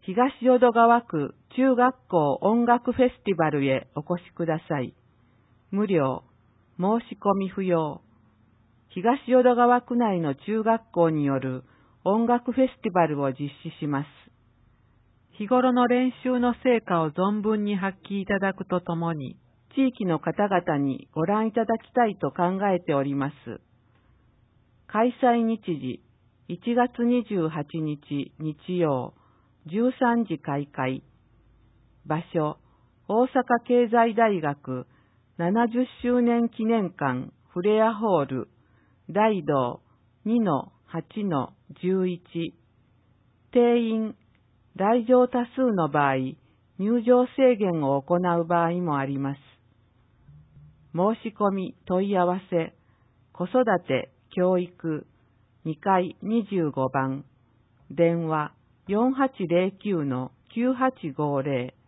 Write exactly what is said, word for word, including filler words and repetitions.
東淀川区中学校音楽フェスティバルへお越しください。無料、申し込み不要。東淀川区内の中学校による音楽フェスティバルを実施します。日頃の練習の成果を存分に発揮いただくとともに、地域の方々にご覧いただきたいと考えております。開催日時、いちがつにじゅうはちにち日曜、じゅうさんじ開会。場所、大阪経済大学ななじゅっしゅうねん記念館フレアホール、大道 にのはちのじゅういち。定員、来場多数の場合、入場制限を行う場合もあります。申し込み問い合わせ、子育て教育にかいにじゅうごばん、電話 よんはちゼロきゅうのきゅうはちごゼロ